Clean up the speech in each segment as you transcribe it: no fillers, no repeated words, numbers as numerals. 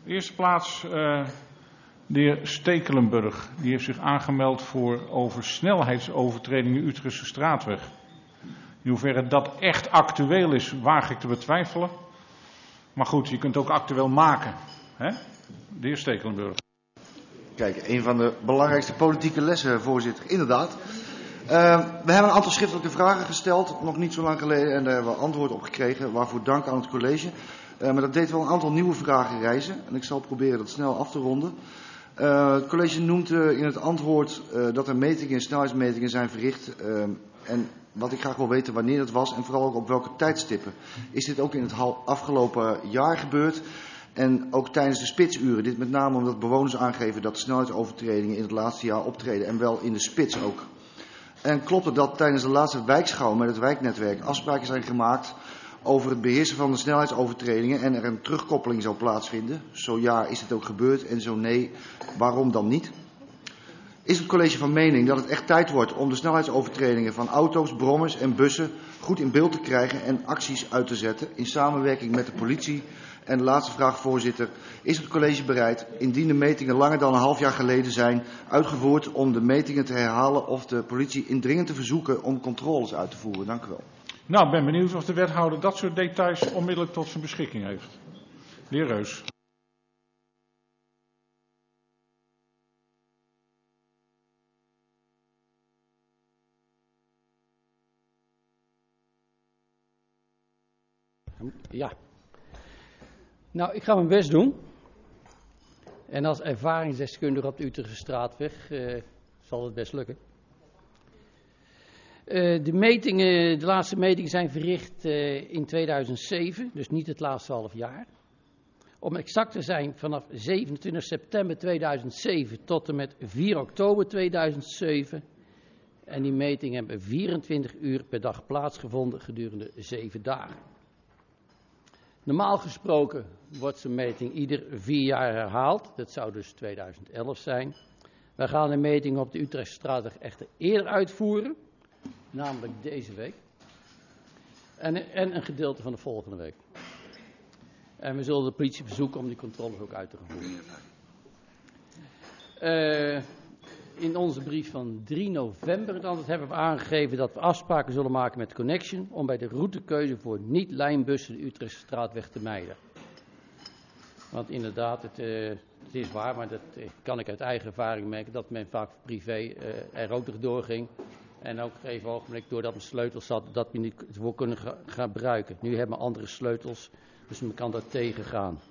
eerste plaats de heer Stekelenburg. Die heeft zich aangemeld over snelheidsovertredingen Utrechtse straatweg. In hoeverre dat echt actueel is, waag ik te betwijfelen. Maar goed, je kunt het ook actueel maken. Hè? De heer Stekelenburg. Kijk, een van de belangrijkste politieke lessen, voorzitter. Inderdaad. We hebben een aantal schriftelijke vragen gesteld, nog niet zo lang geleden, en daar hebben we antwoord op gekregen, waarvoor dank aan het college. Maar dat deed wel een aantal nieuwe vragen rijzen, en ik zal proberen dat snel af te ronden. Het college noemt in het antwoord dat er metingen, snelheidsmetingen zijn verricht, en wat ik graag wil weten wanneer dat was, en vooral ook op welke tijdstippen. Is dit ook in het afgelopen jaar gebeurd? En ook tijdens de spitsuren. Dit met name omdat bewoners aangeven dat snelheidsovertredingen in het laatste jaar optreden en wel in de spits ook. En klopt het dat tijdens de laatste wijkschouw met het wijknetwerk afspraken zijn gemaakt over het beheersen van de snelheidsovertredingen en er een terugkoppeling zou plaatsvinden? Zo ja, is dit ook gebeurd? En zo nee, waarom dan niet? Is het college van mening dat het echt tijd wordt om de snelheidsovertredingen van auto's, brommers en bussen goed in beeld te krijgen en acties uit te zetten in samenwerking met de politie? En de laatste vraag, voorzitter. Is het college bereid, indien de metingen langer dan een half jaar geleden zijn uitgevoerd, om de metingen te herhalen of de politie indringend te verzoeken om controles uit te voeren? Dank u wel. Nou, ik ben benieuwd of de wethouder dat soort details onmiddellijk tot zijn beschikking heeft. De heer Reus. Ja. Nou, ik ga mijn best doen. En als ervaringsdeskundige op de Utrechtse straatweg zal het best lukken. De laatste metingen zijn verricht in 2007, dus niet het laatste half jaar. Om exact te zijn, vanaf 27 september 2007 tot en met 4 oktober 2007. En die metingen hebben 24 uur per dag plaatsgevonden gedurende 7 dagen. Normaal gesproken wordt zo'n meting ieder 4 jaar herhaald. Dat zou dus 2011 zijn. Wij gaan de meting op de Utrechtse straatweg echter eerder uitvoeren. Namelijk deze week. En een gedeelte van de volgende week. En we zullen de politie verzoeken om die controles ook uit te voeren. In onze brief van 3 november dan hebben we aangegeven dat we afspraken zullen maken met Connection om bij de routekeuze voor niet-lijnbussen de Utrechtse straatweg te mijden. Want inderdaad, het is waar, maar dat kan ik uit eigen ervaring merken, dat men vaak privé er ook door ging. En ook even een ogenblik, doordat mijn sleutels zat, dat we niet voor kunnen gebruiken. Nu hebben we andere sleutels, dus men kan daar tegen gaan.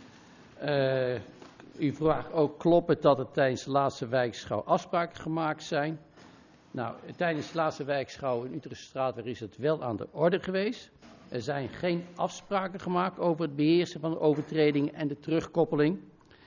U vraagt ook, klopt het dat er tijdens de laatste wijkschouw afspraken gemaakt zijn? Nou, tijdens de laatste wijkschouw in Utrechtse straatweg is het wel aan de orde geweest. Er zijn geen afspraken gemaakt over het beheersen van de overtredingen en de terugkoppeling.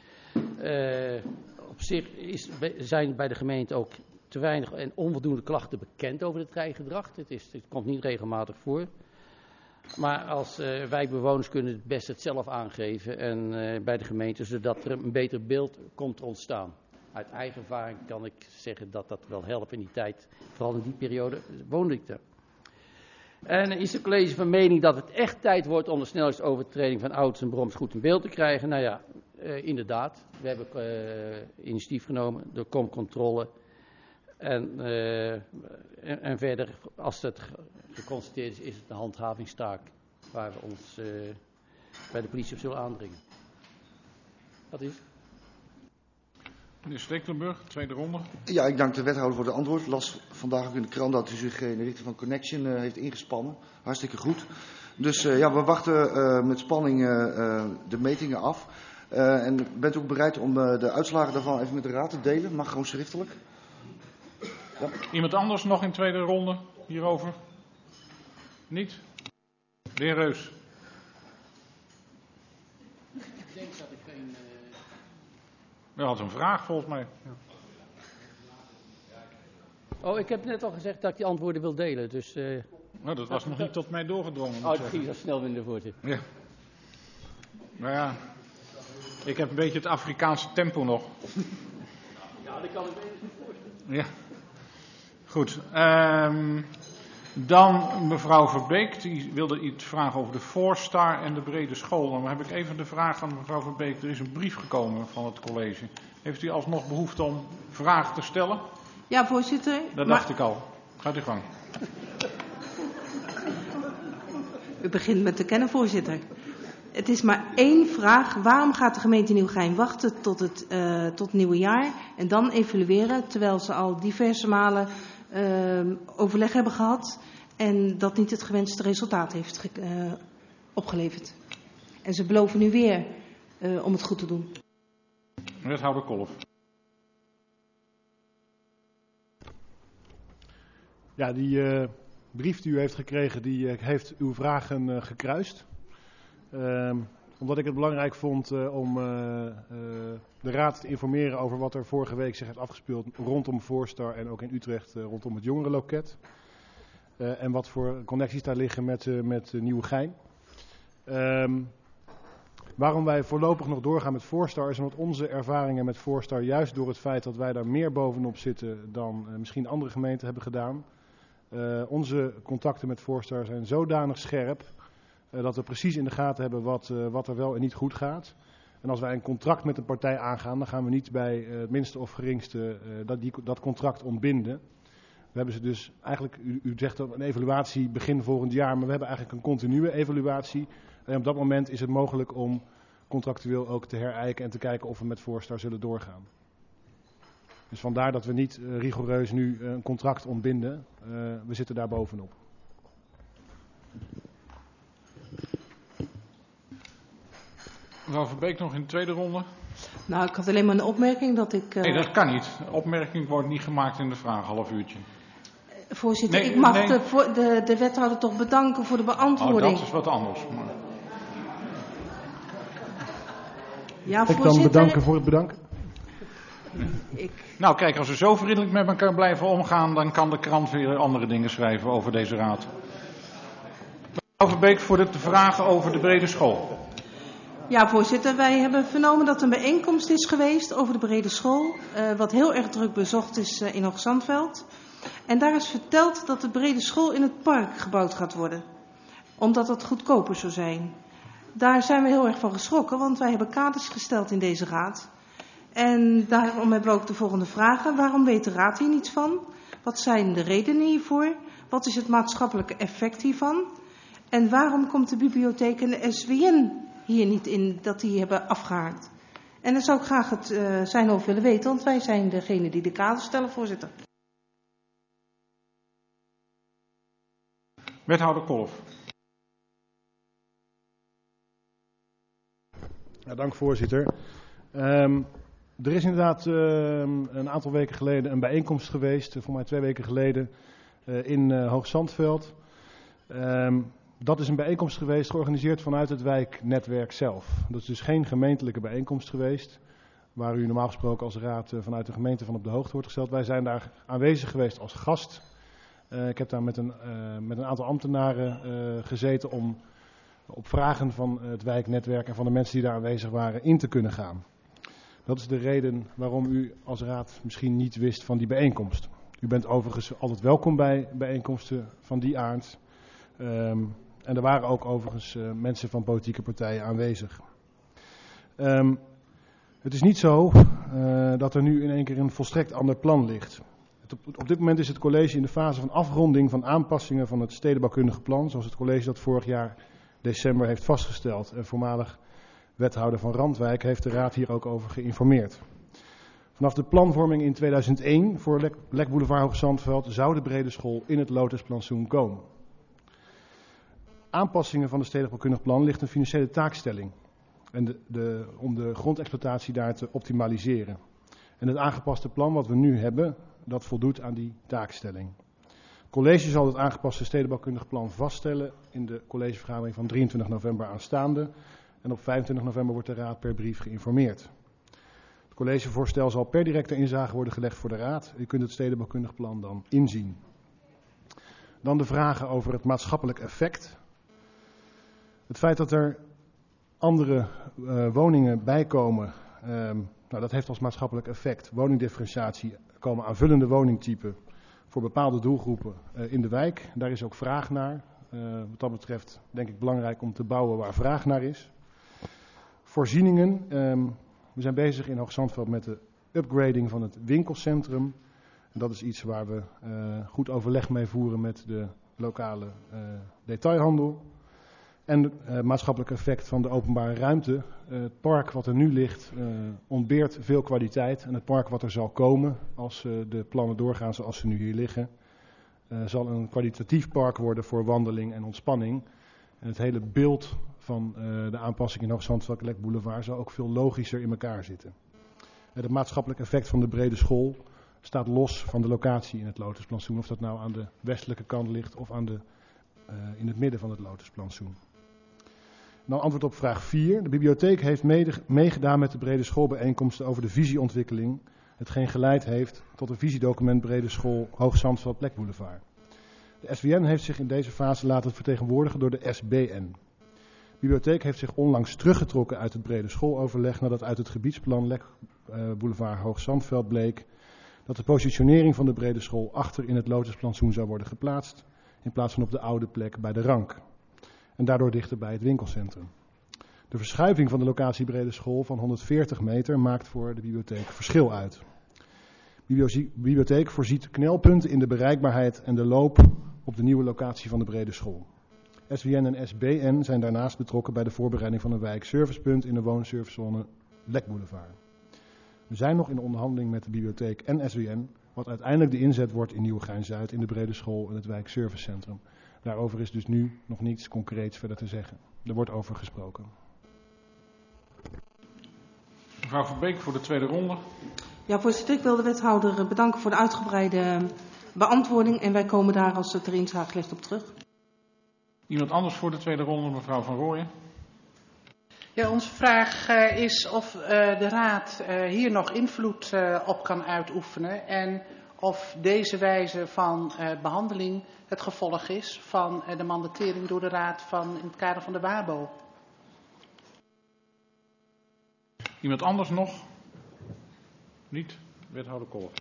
Op zich zijn bij de gemeente ook te weinig en onvoldoende klachten bekend over het rijgedrag. Het komt niet regelmatig voor. Maar als wijkbewoners kunnen het best het zelf aangeven en bij de gemeente, zodat er een beter beeld komt te ontstaan. Uit eigen ervaring kan ik zeggen dat dat wel helpt in die tijd. Vooral in die periode woonde ik er. En is het college van mening dat het echt tijd wordt om de snelheidsovertreding van auto's en brommers goed in beeld te krijgen? Nou ja, inderdaad. We hebben initiatief genomen. Er komt controle. En verder, als het geconstateerd is het een handhavingstaak waar we ons bij de politie op zullen aandringen. Dat is. Meneer Stekelenburg, tweede ronde. Ja, ik dank de wethouder voor de antwoord. Ik las vandaag ook in de krant dat u zich in de richting van Connection heeft ingespannen. Hartstikke goed. Dus ja, we wachten met spanning de metingen af. En bent u ook bereid om de uitslagen daarvan even met de raad te delen? Mag gewoon schriftelijk. Ja. Iemand anders nog in tweede ronde hierover? Niet? De heer Reus. Ik denk dat ik geen... U had een vraag volgens mij. Ja. Oh, ik heb net al gezegd dat ik die antwoorden wil delen. Dus, Nou, dat was nog niet tot mij doorgedrongen. Oh, dat ging zo snel in de voorzitter. Ja. Nou ja, ik heb een beetje het Afrikaanse tempo nog. Ja, dat kan ik me niet voorstellen. Ja. Goed. Dan mevrouw Verbeek, die wilde iets vragen over de Voorstar en de brede school. Dan heb ik even de vraag aan mevrouw Verbeek. Er is een brief gekomen van het college. Heeft u alsnog behoefte om vragen te stellen? Ja, voorzitter. Dat dacht ik al. Gaat u gang. U begint met te kennen, voorzitter. Het is maar één vraag. Waarom gaat de gemeente Nieuwegein wachten tot het nieuwe jaar en dan evalueren, terwijl ze al diverse malen overleg hebben gehad en dat niet het gewenste resultaat heeft opgeleverd? En ze beloven nu weer om het goed te doen. Wethouder Kolff. Ja, die brief die u heeft gekregen, die heeft uw vragen gekruist. Omdat ik het belangrijk vond om de raad te informeren over wat er vorige week zich heeft afgespeeld rondom Voorstar en ook in Utrecht rondom het jongerenloket. En wat voor connecties daar liggen met Nieuwegein. Waarom wij voorlopig nog doorgaan met Voorstar is omdat onze ervaringen met Voorstar, juist door het feit dat wij daar meer bovenop zitten dan misschien andere gemeenten hebben gedaan. Onze contacten met Voorstar zijn zodanig scherp dat we precies in de gaten hebben wat er wel en niet goed gaat. En als wij een contract met een partij aangaan, dan gaan we niet bij het minste of geringste dat contract ontbinden. We hebben ze dus eigenlijk, u zegt een evaluatie begin volgend jaar, maar we hebben eigenlijk een continue evaluatie. En op dat moment is het mogelijk om contractueel ook te herijken en te kijken of we met Voorstar zullen doorgaan. Dus vandaar dat we niet rigoureus nu een contract ontbinden. We zitten daar bovenop. Mevrouw Verbeek nog in de tweede ronde. Nou, ik had alleen maar een opmerking dat ik... Nee, dat kan niet. De opmerking wordt niet gemaakt in de vraag, half uurtje. Voorzitter, Nee, ik mag nee. de wethouder toch bedanken voor de beantwoording. Oh, dat is wat anders. Maar... Ja, Ik voorzitter. dan bedanken voor het bedanken. Nou kijk, als we zo vriendelijk met elkaar blijven omgaan, dan kan de krant weer andere dingen schrijven over deze raad. Mevrouw Verbeek voor de vragen over de brede school. Ja, voorzitter. Wij hebben vernomen dat er een bijeenkomst is geweest over de brede school. Wat heel erg druk bezocht is in Hoogzandveld. En daar is verteld dat de brede school in het park gebouwd gaat worden. Omdat dat goedkoper zou zijn. Daar zijn we heel erg van geschrokken, want wij hebben kaders gesteld in deze raad. En daarom hebben we ook de volgende vragen. Waarom weet de raad hier niets van? Wat zijn de redenen hiervoor? Wat is het maatschappelijke effect hiervan? En waarom komt de bibliotheek en de SWN hier niet in dat die hebben afgehaakt? En dan zou ik graag het zijn over willen weten, want wij zijn degene die de kaders stellen, voorzitter. Wethouder Kolff. Ja, dank voorzitter. Er is inderdaad een aantal weken geleden een bijeenkomst geweest, voor mij 2 weken geleden, in Hoogzandveld. Dat is een bijeenkomst geweest georganiseerd vanuit het wijknetwerk zelf. Dat is dus geen gemeentelijke bijeenkomst geweest, waar u normaal gesproken als raad vanuit de gemeente van op de hoogte wordt gesteld. Wij zijn daar aanwezig geweest als gast. Ik heb daar met een aantal ambtenaren gezeten om op vragen van het wijknetwerk en van de mensen die daar aanwezig waren in te kunnen gaan. Dat is de reden waarom u als raad misschien niet wist van die bijeenkomst. U bent overigens altijd welkom bij bijeenkomsten van die aard. En er waren ook overigens mensen van politieke partijen aanwezig. Het is niet zo dat er nu in één keer een volstrekt ander plan ligt. Op dit moment is het college in de fase van afronding van aanpassingen van het stedenbouwkundige plan, zoals het college dat vorig jaar december heeft vastgesteld. En voormalig wethouder van Randwijk heeft de raad hier ook over geïnformeerd. Vanaf de planvorming in 2001 voor Lek Boulevard Hoogzandveld zou de brede school in het lotusplantsoen komen. Aanpassingen van het stedenbouwkundig plan ligt een financiële taakstelling en om de grondexploitatie daar te optimaliseren. En het aangepaste plan wat we nu hebben, dat voldoet aan die taakstelling. Het college zal het aangepaste stedenbouwkundig plan vaststellen in de collegevergadering van 23 november aanstaande. En op 25 november wordt de raad per brief geïnformeerd. Het collegevoorstel zal per directe inzage worden gelegd voor de raad. U kunt het stedenbouwkundig plan dan inzien. Dan de vragen over het maatschappelijk effect. Het feit dat er andere woningen bijkomen, dat heeft als maatschappelijk effect. Woningdifferentiatie, komen aanvullende woningtypen voor bepaalde doelgroepen in de wijk. Daar is ook vraag naar. Wat dat betreft denk ik belangrijk om te bouwen waar vraag naar is. Voorzieningen. We zijn bezig in Hoogzandveld met de upgrading van het winkelcentrum. En dat is iets waar we goed overleg mee voeren met de lokale detailhandel. En het maatschappelijk effect van de openbare ruimte. Het park wat er nu ligt ontbeert veel kwaliteit. En het park wat er zal komen, als de plannen doorgaan zoals ze nu hier liggen, zal een kwalitatief park worden voor wandeling en ontspanning. En het hele beeld van de aanpassing in Hoogzandveld Boulevard zal ook veel logischer in elkaar zitten. Het maatschappelijk effect van de brede school staat los van de locatie in het Lotusplantsoen. Of dat nou aan de westelijke kant ligt of in het midden van het Lotusplantsoen. Nou, antwoord op vraag 4. De bibliotheek heeft meegedaan met de brede schoolbijeenkomsten over de visieontwikkeling. Hetgeen geleid heeft tot een visiedocument Brede School Hoogzandveld Boulevard. De SWN heeft zich in deze fase laten vertegenwoordigen door de SBN. De bibliotheek heeft zich onlangs teruggetrokken uit het brede schooloverleg nadat uit het gebiedsplan Boulevard Hoogzandveld bleek dat de positionering van de brede school achter in het Lotusplantsoen zou worden geplaatst in plaats van op de oude plek bij de Rank. En daardoor dichter bij het winkelcentrum. De verschuiving van de locatie brede school van 140 meter maakt voor de bibliotheek verschil uit. De bibliotheek voorziet knelpunten in de bereikbaarheid en de loop op de nieuwe locatie van de brede school. SWN en SBN zijn daarnaast betrokken bij de voorbereiding van een wijkservicepunt in de woonservicezone Lek Boulevard. We zijn nog in onderhandeling met de bibliotheek en SWN, wat uiteindelijk de inzet wordt in Nieuwegein-Zuid in de brede school en het wijkservicecentrum. Daarover is dus nu nog niets concreets verder te zeggen. Er wordt over gesproken. Mevrouw Verbeek voor de tweede ronde. Ja, voorzitter, ik wil de wethouder bedanken voor de uitgebreide beantwoording. En wij komen daar als het erin zaak ligt op terug. Iemand anders voor de tweede ronde, mevrouw Van Rooyen. Ja, onze vraag is of de Raad hier nog invloed op kan uitoefenen. En of deze wijze van behandeling het gevolg is van de mandatering door de Raad in het kader van de WABO. Iemand anders nog? Niet? Wethouder Kolf.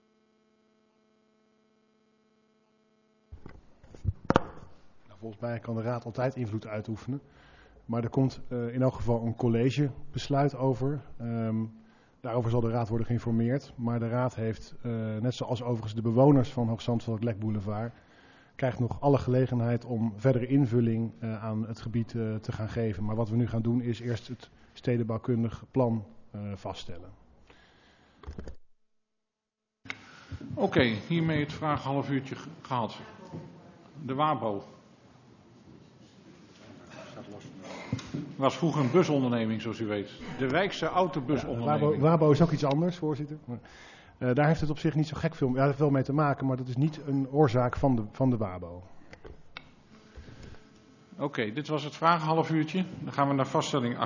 Nou, volgens mij kan de Raad altijd invloed uitoefenen. Maar er komt in elk geval een collegebesluit over. Daarover zal de Raad worden geïnformeerd. Maar de Raad heeft, net zoals overigens de bewoners van Hoogzandveld Boulevard, krijgt nog alle gelegenheid om verdere invulling aan het gebied te gaan geven. Maar wat we nu gaan doen is eerst het stedenbouwkundig plan vaststellen. Oké, hiermee het vraag half uurtje gehad. De WABO. Was vroeger een busonderneming, zoals u weet. De Wijkse autobusonderneming. Ja, WABO is ook iets anders, voorzitter. Daar heeft het op zich niet zo gek veel, heeft wel mee te maken, maar dat is niet een oorzaak van de WABO. Oké, dit was het vragen half uurtje. Dan gaan we naar vaststelling